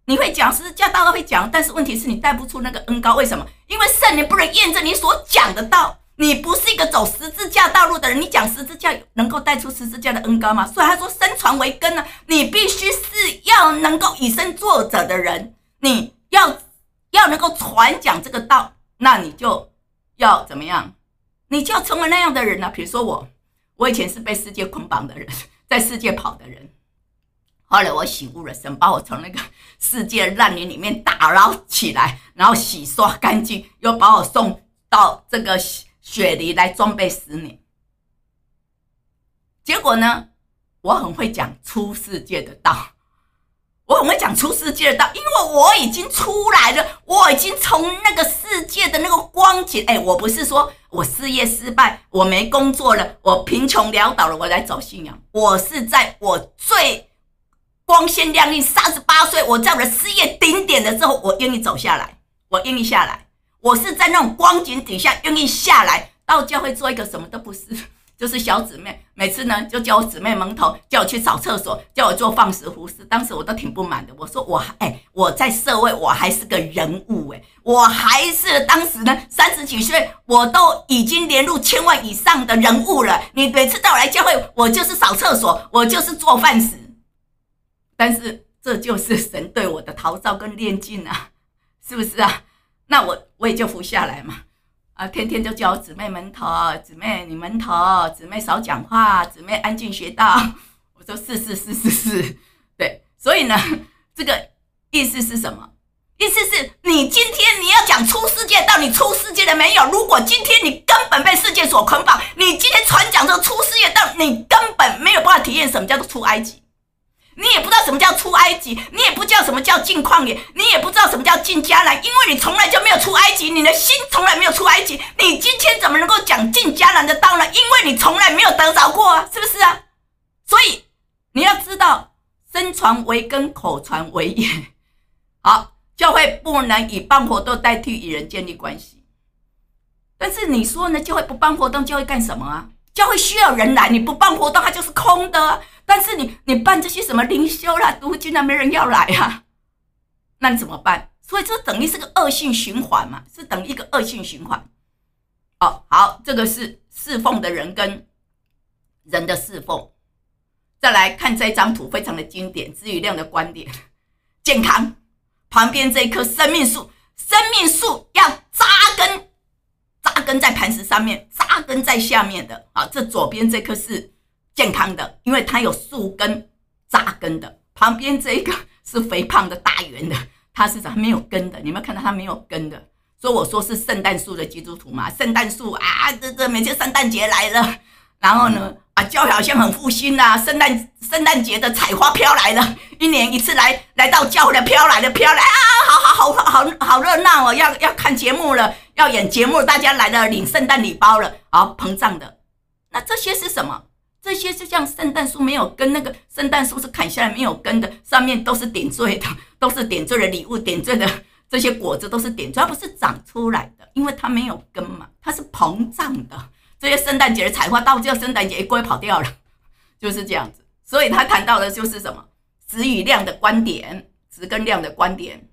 你会讲十字架道都会讲，但是问题是你带不出那个恩膏，为什么？因为圣灵不能验证你所讲的道，你不是一个走十字架道路的人，你讲十字架能够带出十字架的恩膏吗？所以他说身传为根呢，你必须是要能够以身作则的人，你要能够传讲这个道，那你就要怎么样？你就要成为那样的人啊。比如说我以前是被世界捆绑的人，在世界跑的人，后来我醒悟了，神把我从那个世界烂泥里面打捞起来，然后洗刷干净，又把我送到这个雪梨来装备10年。结果呢，我很会讲出世界的道，我很会讲出世界的道，因为我已经出来了，我已经从那个世界的那个光景，我不是说我事业失败，我没工作了，我贫穷潦倒了，我来走信仰。我是在我最光鲜亮丽38岁，我在我的事业顶点的时候，我愿意走下来，我愿意下来，我是在那种光景底下愿意下来，到教会做一个什么都不是，就是小姊妹，每次呢就叫我姊妹蒙头，叫我去扫厕所，叫我做放食服侍。当时我都挺不满的，我说我在社会我还是个人物，我还是当时呢30几岁，我都已经连入1000万以上的人物了。你每次到我来教会，我就是扫厕所，我就是做饭食。但是这就是神对我的陶造跟炼净啊，是不是啊？那我也就服下来嘛。天天就叫我姊妹门头，姊妹你门头，姊妹少讲话，姊妹安静学道。我说是，对，所以呢，这个意思是什么？意思是你今天你要讲出世界道，你出世界了没有？如果今天你根本被世界所捆绑，你今天传讲这个出世界道，你根本没有办法体验什么叫做出埃及。你也不知道什么叫出埃及，你也不知道什么叫进旷野，你也不知道什么叫进迦南，因为你从来就没有出埃及，你的心从来没有出埃及，你今天怎么能够讲进迦南的道呢？因为你从来没有得着过啊，是不是啊？所以你要知道，身传为根，口传为言。好，教会不能以办活动代替与人建立关系。但是你说呢？教会不办活动，教会干什么啊？教会需要人来，你不办活动，它就是空的啊。但是你办这些什么灵修啦、读经啦，没人要来啊，那你怎么办？所以这等于是个恶性循环嘛，是等于一个恶性循环。好，这个是侍奉的人跟人的侍奉。再来看这张图，非常的经典，支与亮的观点：健康。旁边这一棵生命树，生命树要扎根在磐石上面，扎根在下面的。这左边这棵是健康的，因为它有树根扎根的。旁边这个是肥胖的大圆的，它是没有根的。你们看到它没有根的，所以我说是圣诞树的基督徒嘛。圣诞树啊，这每次圣诞节来了，然后呢教会好像很复兴啊，圣诞节的彩花飘来了，一年一次来到教会的飘来啊，好热闹哦，要看节目了，要演节目，大家来了领圣诞礼包了，膨胀的。那这些是什么？这些就像圣诞树没有根，那个圣诞树是砍下来没有根的，上面都是点缀的，都是点缀的礼物，点缀的这些果子都是点缀，它不是长出来的，因为它没有根嘛，它是膨胀的。这些圣诞节的彩花到最后圣诞节一过跑掉了，就是这样子。所以他谈到的就是什么？质与量的观点，质跟量的观点。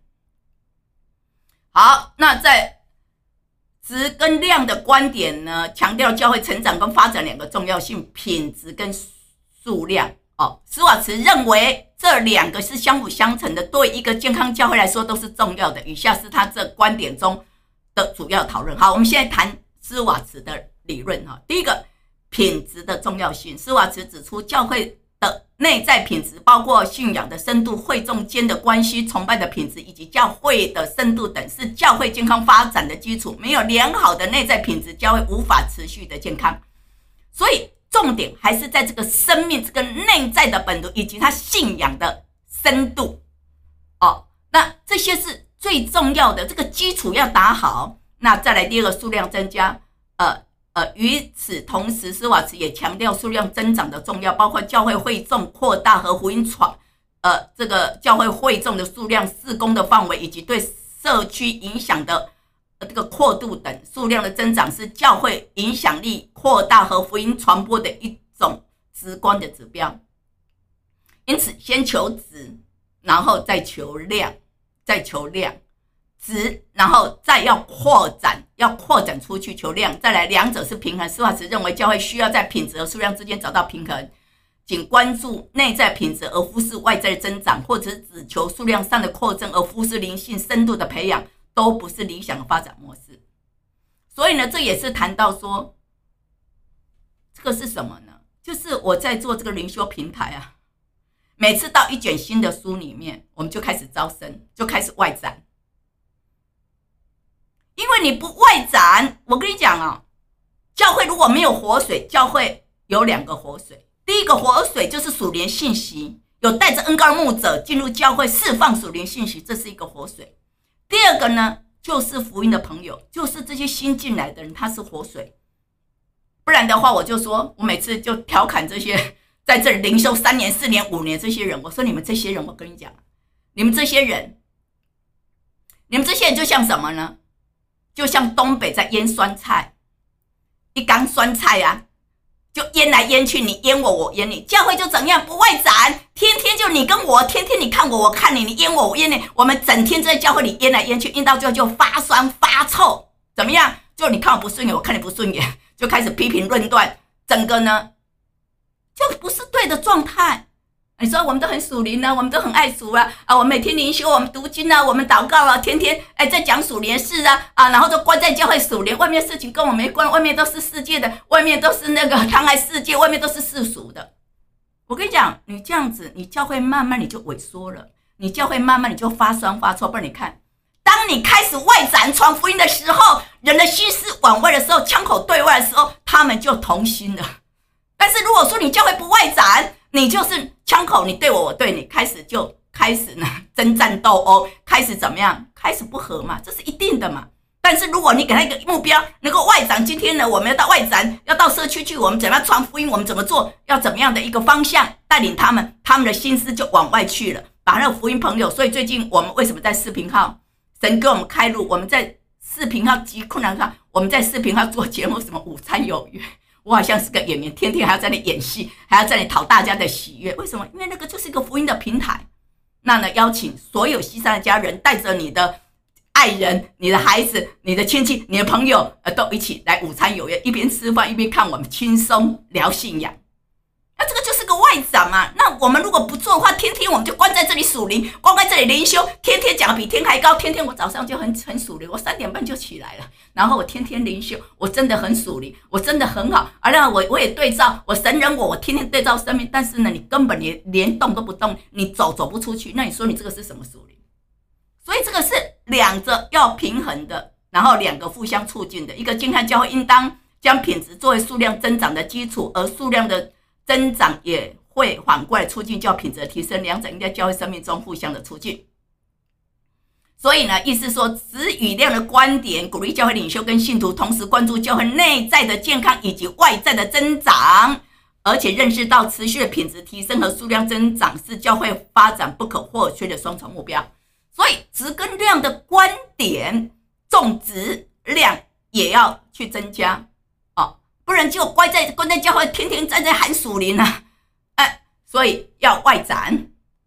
好，那在质跟量的观点呢，强调教会成长跟发展两个重要性，品质跟数量。施瓦茨认为这两个是相辅相成的，对一个健康教会来说都是重要的。以下是他这观点中的主要讨论。好，我们现在谈施瓦茨的理论。第一个，品质的重要性。施瓦茨指出，教会的内在品质包括信仰的深度、会众间的关系、崇拜的品质以及教会的深度等，是教会健康发展的基础。没有良好的内在品质，教会无法持续的健康。所以重点还是在这个生命这个内在的本质以及他信仰的深度。那这些是最重要的，这个基础要打好。那再来第二个，数量增加。与此同时，施瓦茨也强调数量增长的重要，包括教会会众扩大和福音传，这个教会会众的数量、事工的范围以及对社区影响的这个扩度等。数量的增长是教会影响力扩大和福音传播的一种直观的指标。因此，先求质，然后再求量。 再求量，质然后再要扩展出去求量，再来两者是平衡。施华茨认为教会需要在品质和数量之间找到平衡，仅关注内在品质而忽视外在的增长，或者只求数量上的扩增而忽视灵性深度的培养，都不是理想的发展模式。所以呢，这也是谈到说，这个是什么呢？就是我在做这个灵修平台啊，每次到一卷新的书里面，我们就开始招生，就开始外展。因为你不外展，我跟你讲啊，教会如果没有活水，教会有两个活水。第一个活水就是属灵信息，有带着恩膏牧者进入教会释放属灵信息，这是一个活水。第二个呢，就是福音的朋友，就是这些新进来的人，他是活水。不然的话，我就说，我每次就调侃这些在这里灵修3年、4年、5年这些人，我说你们这些人，我跟你讲，你们这些人就像什么呢？就像东北在腌酸菜，一缸酸菜啊，就腌来腌去，你腌我，我腌你。教会就怎样不外展，天天就你跟我，天天你看我，我看你，你腌我，我腌你，我们整天在教会里腌来腌去，腌到最后就发酸发臭，怎么样？就你看我不顺眼，我看你不顺眼，就开始批评论断，整个呢就不是对的状态。你说我们都很属灵啊，我们都很爱主啊，我们每天灵修，我们读经啊，我们祷告啊，天天在讲属灵事啊，然后都关在教会属灵，外面事情跟我没关，外面都是世界的，外面都是那个贪爱世界，外面都是世俗的。我跟你讲，你这样子，你教会慢慢你就萎缩了，你教会慢慢你就发酸发臭。不然你看，当你开始外展传福音的时候，人的心思往外的时候，枪口对外的时候，他们就同心了。但是如果说你教会不外展，你就是枪口，你对我，我对你，开始呢征战斗殴，开始怎么样？开始不和嘛，这是一定的嘛。但是如果你给他一个目标，能够外展，今天呢我们要到外展，要到社区去，我们怎么样传福音，我们怎么做，要怎么样的一个方向带领他们的心思就往外去了，把那个福音朋友。所以最近我们为什么在视频号，神给我们开路，我们在视频号极困难上，我们在视频号做节目，什么午餐有约。我好像是个演员，天天还要在那里演戏，还要在那里讨大家的喜悦。为什么？因为那个就是一个福音的平台。那呢，邀请所有西山的家人，带着你的爱人、你的孩子、你的亲戚、你的朋友，都一起来午餐有约，一边吃饭一边看我们轻松聊信仰。那这个就是个外展嘛。那我们如果不做的话，天天我们就关在这里属灵，关在这里灵修，天天讲比天还高，天天我早上就很属灵，我3点半就起来了，然后我天天灵修，我真的很属灵，我真的很好。那我也对照，我神人我天天对照生命，但是呢，你根本连动都不动，你走不出去，那你说你这个是什么属灵？所以这个是两者要平衡的，然后两个互相促进的。一个健康教会应当将品质作为数量增长的基础，而数量的增长也会反过来促进教品质的提升，两者应在教会生命中互相的促进。所以呢，意思说质与量的观点，鼓励教会领袖跟信徒同时关注教会内在的健康以及外在的增长，而且认识到持续的品质提升和数量增长是教会发展不可或缺的双重目标。所以质跟量的观点，重质量也要去增加。不然就关在教会，天天在喊属灵啊，所以要外展。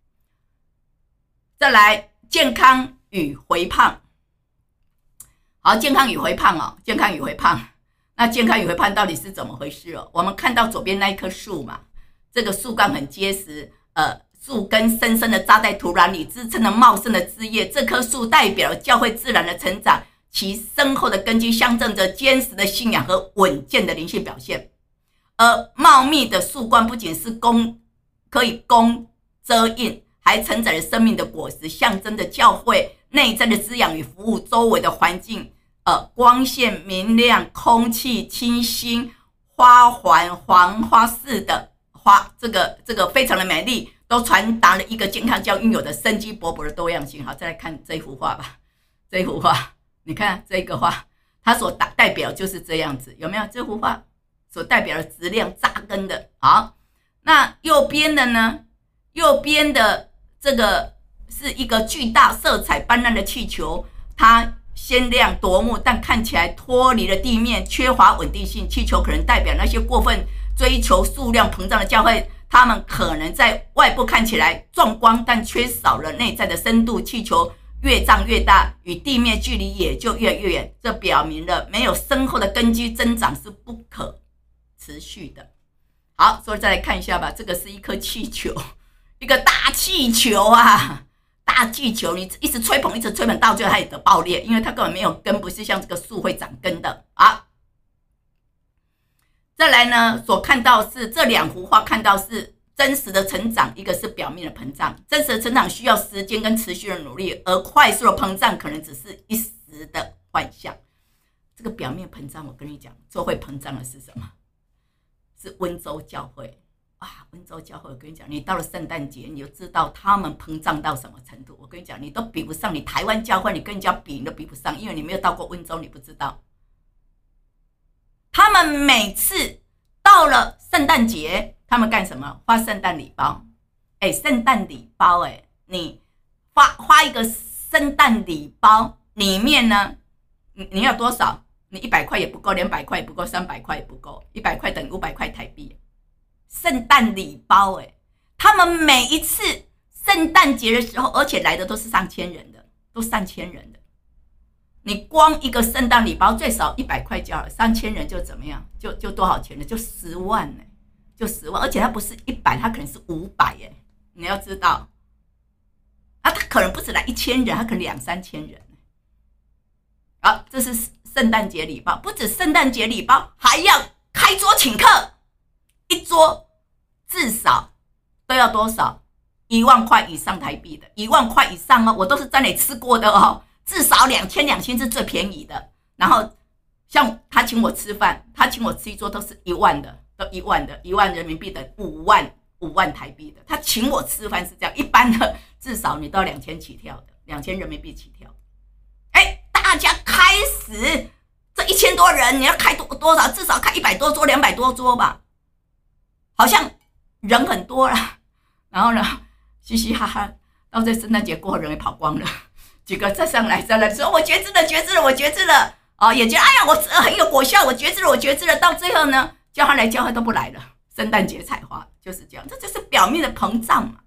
再来，健康与肥胖。好，健康与肥胖哦，健康与肥胖。那健康与肥胖到底是怎么回事哦？我们看到左边那一棵树嘛，这个树干很结实，树根深深的扎在土壤里，支撑了茂盛的枝叶。这棵树代表了教会自然的成长。其深厚的根基象征着坚实的信仰和稳健的灵性表现，而茂密的树冠不仅是可以供遮荫，还承载了生命的果实，象征着教会内在的滋养与服务。周围的环境，光线明亮，空气清新，花环黄花似的花，这个非常的美丽，都传达了一个健康教拥有的生机勃勃的多样性。好，再来看这幅画吧，这幅画。你看这个画，它所代表就是这样子，有没有？这幅画所代表的质量扎根的。好，那右边的呢？右边的这个是一个巨大、色彩斑斓的气球，它鲜亮夺目，但看起来脱离了地面，缺乏稳定性。气球可能代表那些过分追求数量膨胀的教会，他们可能在外部看起来壮观，但缺少了内在的深度。气球越长越大，与地面距离也就越来越远。这表明了没有深厚的根基，增长是不可持续的。好，所以再来看一下吧，这个是一颗气球，一个大气球啊，大气球，你一直吹捧，一直吹捧，到最后它也得爆裂，因为它根本没有根，不是像这个树会长根的啊。再来呢，所看到是这两幅画，看到是真实的成长，一个是表面的膨胀。真实的成长需要时间跟持续的努力，而快速的膨胀可能只是一时的幻象。这个表面膨胀，我跟你讲，最会膨胀的是什么？是温州教会啊！温州教会，我跟你讲，你到了圣诞节，你就知道他们膨胀到什么程度。我跟你讲，你都比不上你台湾教会，你跟人家比，你都比不上，因为你没有到过温州，你不知道。他们每次到了圣诞节，他们干什么？发圣诞礼包。圣诞礼包，你发一个圣诞礼包，里面呢，你要多少？你100块也不够，200块也不够，300块也不够，100块等于500块台币。圣诞礼包，他们每一次圣诞节的时候，而且来的都是上千人的，都3000人的。你光一个圣诞礼包最少100块就好了，3000人就怎么样？就多少钱呢？就10万呢，就10万，而且它不是100，它可能是500耶。你要知道，它可能不止来1000人，它可能2-3000人。好，这是圣诞节礼包，不止圣诞节礼包，还要开桌请客，一桌至少都要多少？1万块以上台币的，1万块以上哦，我都是在那里吃过的哦。至少2000是最便宜的，然后像他请我吃饭，他请我吃一桌都是1万的，都1万的，1万人民币的5万台币的，他请我吃饭是这样，一般的至少你都要2000起跳的，2000人民币起跳。大家开始这1000多人，你要开多少？至少开100多桌、200多桌吧，好像人很多啦。然后呢，嘻嘻哈哈，到这圣诞节过后人也跑光了。几个再上来说我觉知了哦，也觉得哎呀我很有果效，我觉知了，到最后呢，叫他来教会都不来了。圣诞节采花就是这样，这就是表面的膨胀嘛。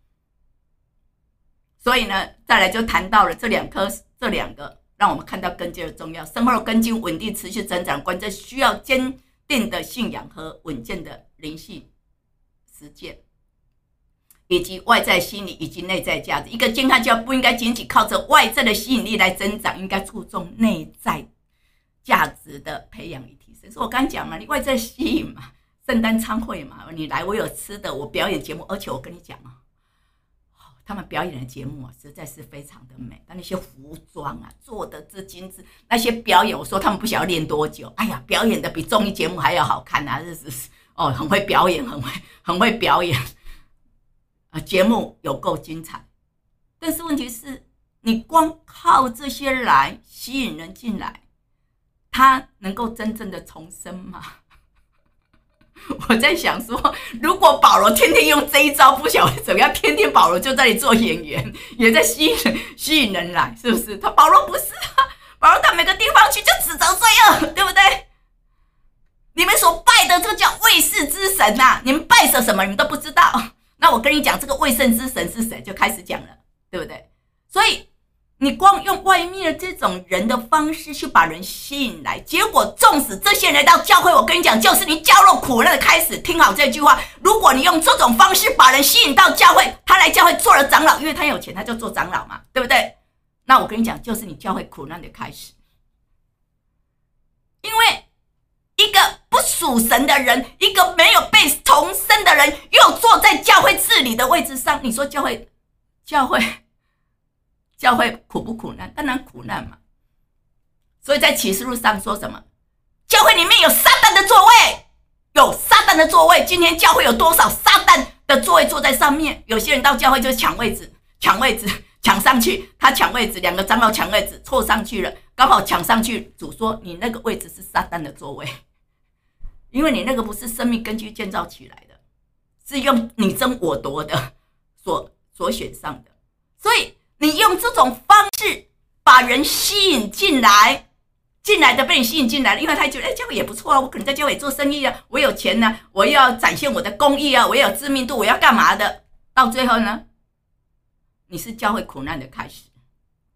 所以呢，再来就谈到了这两个，让我们看到根基的重要，深厚的根基稳定持续增长关键需要坚定的信仰和稳健的灵性实践。以及外在吸引力以及内在价值，一个健康教不应该仅仅靠着外在的吸引力来增长，应该注重内在价值的培养与提升。所以我刚讲嘛，你外在吸引嘛，圣诞餐会嘛，你来我有吃的，我表演节目，而且我跟你讲他们表演的节目实在是非常的美，但那些服装做的之精致，那些表演，我说他们不晓得练多久，哎呀，表演的比综艺节目还要好看很会表演，很会表演。节目有够精彩，但是问题是你光靠这些来吸引人进来，他能够真正的重生吗？我在想说，如果保罗天天用这一招，不晓得怎么样，天天保罗就在那里做演员，也在吸引人来，是不是？保罗不是保罗到每个地方去就指责罪恶，对不对？你们所拜的这个叫卫士之神你们拜着什么你们都不知道。那我跟你讲，这个卫圣之神是谁，就开始讲了，对不对？所以你光用外面的这种人的方式去把人吸引来，结果纵使这些人来到教会，我跟你讲，就是你焦肉苦难的开始。听好这句话，如果你用这种方式把人吸引到教会，他来教会做了长老，因为他有钱，他就做长老嘛，对不对？那我跟你讲，就是你教会苦难的开始。因为一个不属神的人，一个没有被重生的人，又坐在教会治理的位置上，你说教会苦不苦难？当然苦难嘛。所以在启示录上说什么？教会里面有撒旦的座位，有撒旦的座位。今天教会有多少撒旦的座位坐在上面？有些人到教会就是抢位置，抢上去，他抢位置，2个长老抢位置，凑上去了，刚好抢上去。主说你那个位置是撒旦的座位。因为你那个不是生命根基建造起来的，是用你争我夺的所选上的，所以你用这种方式把人吸引进来的被你吸引进来了，因为他觉得教会也不错我可能在教会做生意我有钱我要展现我的公义我要有知名度，我要干嘛的？到最后呢，你是教会苦难的开始。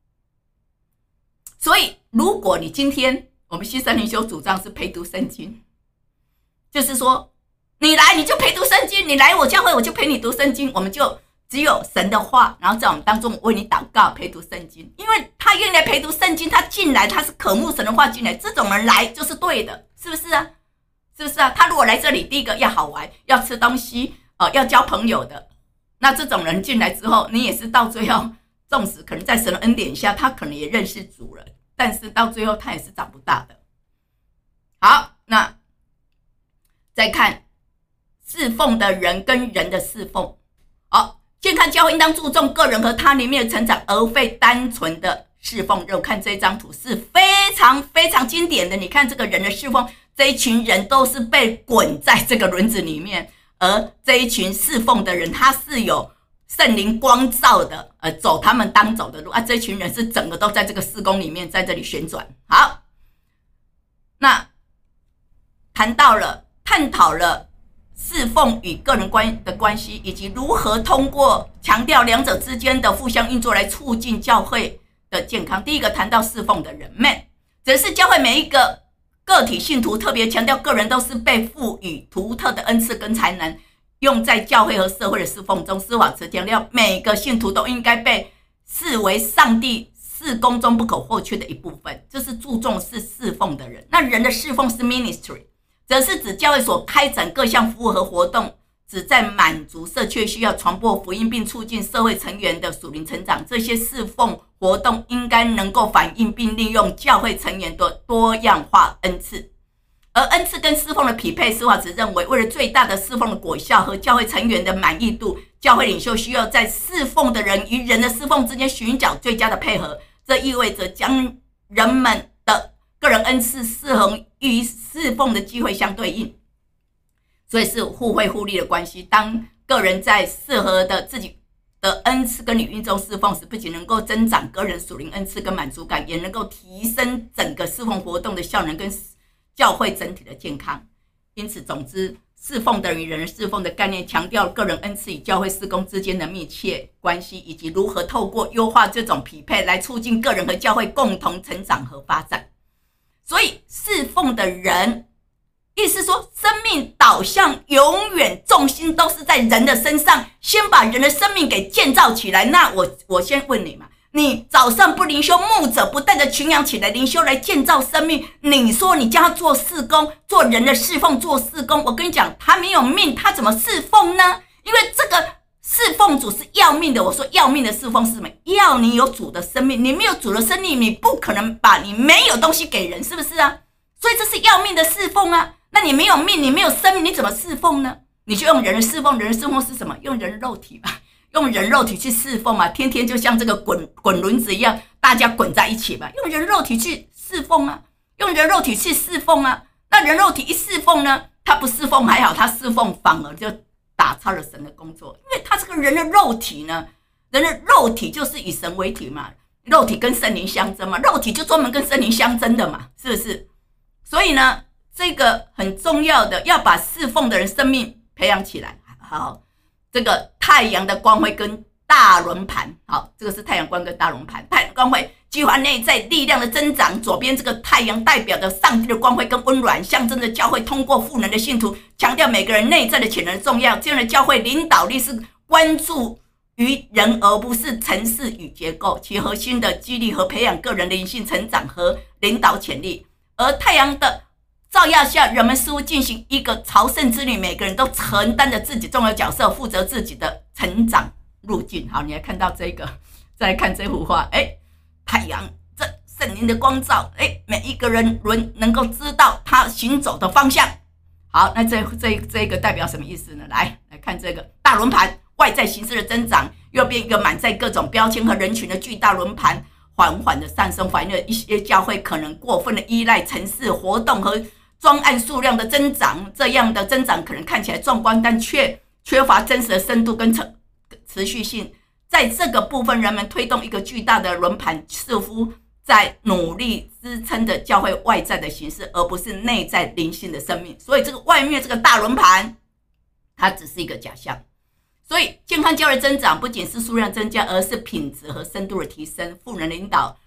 所以如果你今天我们新生灵修主张是陪读圣经，就是说你来你就陪读圣经，你来我教会我就陪你读圣经，我们就只有神的话，然后在我们当中为你祷告陪读圣经，因为他愿意来陪读圣经，他进来他是渴慕神的话进来，这种人来就是对的，是不是啊？是不是啊？他如果来这里，第一个要好玩，要吃东西，要交朋友的，那这种人进来之后，你也是到最后，纵使可能在神的恩典下，他可能也认识主了，但是到最后他也是长不大的。好，那再看侍奉的人跟人的侍奉。好，健康教会应当注重个人和他里面的成长，而非单纯的侍奉。我看这张图是非常非常经典的，你看这个人的侍奉，这一群人都是被滚在这个轮子里面，而这一群侍奉的人他是有圣灵光照的，走他们当走的路啊！这群人是整个都在这个事工里面，在这里旋转。好，那探讨了侍奉与个人的关系，以及如何通过强调两者之间的互相运作来促进教会的健康。第一个谈到侍奉的人们，则是教会每一个个体信徒，特别强调个人都是被赋予独特的恩赐跟才能，用在教会和社会的侍奉中。司法词强调每个信徒都应该被视为上帝事工中不可或缺的一部分，这是注重是侍奉的人。那人的侍奉是 ministry， 则是指教会所开展各项服务和活动，旨在满足社区需要，传播福音并促进社会成员的属灵成长。这些侍奉活动应该能够反映并利用教会成员的多样化恩赐。而恩赐跟侍奉的匹配，司法子认为，为了最大的侍奉的果效和教会成员的满意度，教会领袖需要在侍奉的人与人的侍奉之间寻找最佳的配合。这意味着将人们的个人恩赐适合与侍奉的机会相对应，所以是互惠互利的关系。当个人在适合的自己的恩赐跟领域中侍奉时，不仅能够增长个人属灵恩赐跟满足感，也能够提升整个侍奉活动的效能跟教会整体的健康。因此，总之，侍奉的与人侍奉的概念强调个人恩赐与教会事工之间的密切关系，以及如何透过优化这种匹配来促进个人和教会共同成长和发展。所以，侍奉的人，意思说，生命导向永远重心都是在人的身上，先把人的生命给建造起来。那我先问你嘛，你早上不灵修，牧者不带着群羊起来灵修来建造生命，你说你叫他做事工，做人的侍奉，做事工，我跟你讲，他没有命，他怎么侍奉呢？因为这个侍奉主是要命的。我说要命的侍奉是什么？要你有主的生命，你没有主的生命，你不可能把你没有东西给人，是不是啊？所以这是要命的侍奉啊。那你没有命，你没有生命，你怎么侍奉呢？你就用人的侍奉。人的侍奉是什么？用人的肉体嘛，用人肉体去侍奉嘛，天天就像这个滚轮子一样，大家滚在一起嘛，用人肉体去侍奉啊，用人肉体去侍奉啊。那人肉体一侍奉呢，他不侍奉还好，他侍奉反而就打岔了神的工作，因为他这个人的肉体呢，人的肉体就是以神为体嘛，肉体跟圣灵相争嘛，肉体就专门跟圣灵相争的嘛，是不是？所以呢，这个很重要的，要把侍奉的人生命培养起来。好，这个太阳的光辉跟大轮盘，好，这个是太阳光跟大轮盘。太阳光辉激发内在力量的增长，左边这个太阳代表着上帝的光辉跟温暖，象征着教会通过赋能的信徒，强调每个人内在的潜能的重要。这样的教会领导力是关注于人，而不是程式与结构，其核心的激励和培养个人的灵性成长和领导潜力。而太阳的照耀下，人们似乎进行一个朝圣之旅，每个人都承担着自己重要角色，负责自己的成长路径。好，你来看到这个，再来看这幅画，太阳这圣灵的光照，每一个人能够知道他行走的方向。好，那这个代表什么意思呢？来看这个大轮盘，外在形式的增长，右边一个满载各种标签和人群的巨大轮盘，缓缓的上升，反映了一些教会可能过分的依赖城市活动和专案数量的增长，这样的增长可能看起来壮观，但却缺乏真实的深度跟持续性。在这个部分，人们推动一个巨大的轮盘，似乎在努力支撑着教会外在的形式，而不是内在灵性的生命。所以这个外面这个大轮盘，它只是一个假象。所以健康教会增长不仅是数量增加，而是品质和深度的提升。赋能领导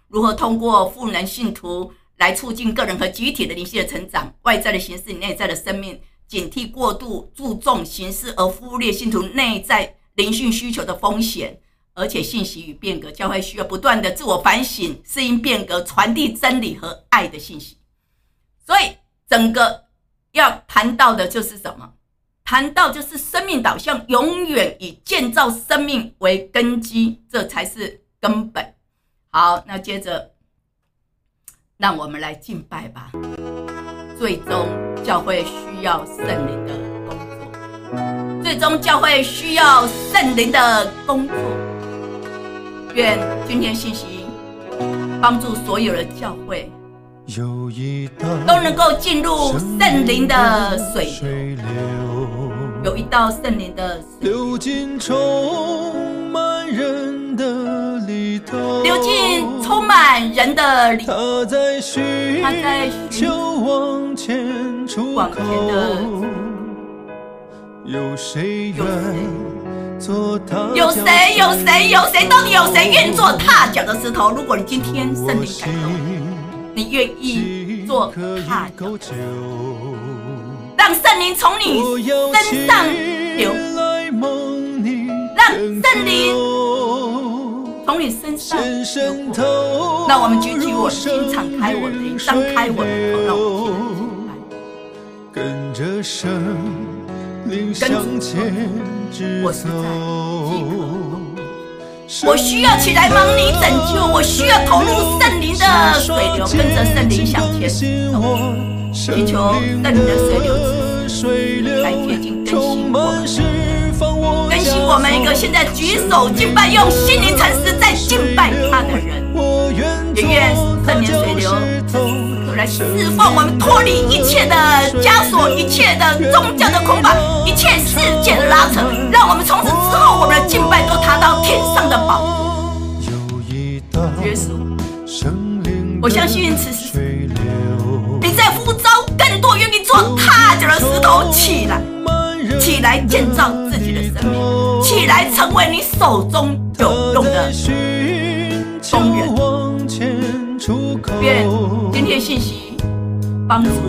如何通过赋能信徒来促进个人和集体的灵性的成长，外在的形式，内在的生命，警惕过度注重形式而忽略信徒内在灵性需求的风险。而且信息与变革，教会需要不断的自我反省，适应变革，传递真理和爱的信息。所以整个要谈到的就是什么？谈到就是生命导向，永远以建造生命为根基，这才是根本。好，那接着让我们来敬拜吧。最终教会需要圣灵的工作，最终教会需要圣灵的工作。愿今天信息帮助所有的教会都能够进入圣灵的水流，有一道圣灵的水流进充满人的里头，流进充满人的里头。他在寻求往前出口，有谁愿做踏脚？有谁？到底有谁愿做踏脚的石头？如果你今天圣灵感动你愿意做踏脚，让圣灵从你身上流，让圣灵从你身上流过。让我们举起我的心，敞开我的灵，张开我的口，让我们跟着圣灵向前直走。我需要起来帮你拯救，我需要投入圣灵的水流，跟着圣灵向前走，祈求圣灵的水流来贴近更新我们一个现在举手敬拜用心灵诚实在敬拜他的人。也愿圣灵水流来释放我们，脱离一切的枷锁，一切的宗教的捆绑，一切世界的拉扯，让我们从此之后我们的敬拜都达到天上的宝座。耶稣，我相信此时你在呼召更多愿意做踏脚的石头起来建造自己的生命，起来成为你手中有用的工人。愿今天信息帮助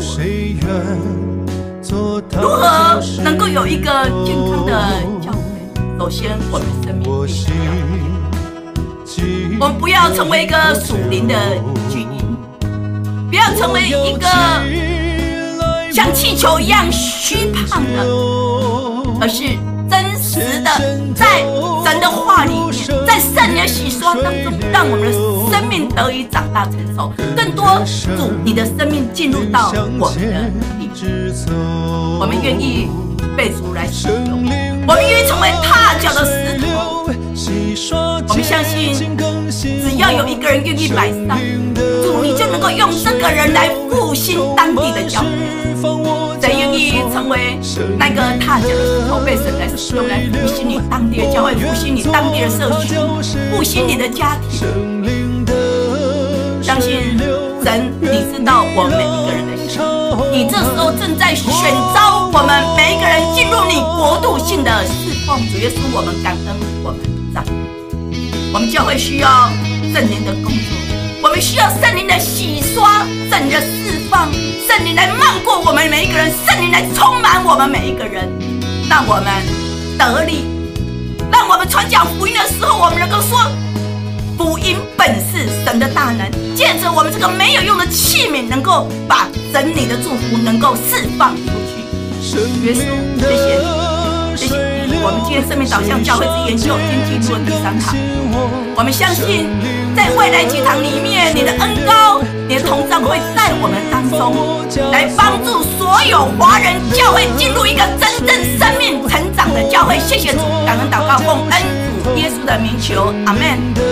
我如何能够有一个健康的教会。首先我们生命必须要，我们不要成为一个属灵的巨婴，不要成为一个像气球一样虚胖的，而是真实的在神的话里面，在圣灵的洗刷当中，让我们的生命得以长大成熟，更多主你的生命进入到我们的里面。我们愿意被主来使用，我们愿意成为踏脚的石头。我们相信只要有一个人愿意摆上，主你就能够用这个人来复兴当地的教会。谁愿意成为那个踏脚的石头，被神来使用，来复兴你当地的教会，复兴你当地的社区，复兴你的家庭。相信神你知道我们每一个人的心，你这时候正在选召我们每一个人进入你国度性的侍奉。主耶稣，我们感恩，我们赞美。我们教会需要圣灵的工作，我们需要圣灵的洗刷，圣灵的释放，圣灵来漫过我们每一个人，圣灵来充满我们每一个人，让我们得力，让我们传讲福音的时候，我们能够说福音本是神的大能，借着我们这个没有用的器皿，能够把神你的祝福能够释放出去。耶稣，谢谢你，谢谢你。我们今天生命导向教会之研究已经进入了第3堂，我们相信在未来几堂里面，你的恩膏，你的同在会在我们当中，来帮助所有华人教会进入一个真正生命成长的教会。谢谢主，感恩祷告，奉恩主耶稣的名求，阿们。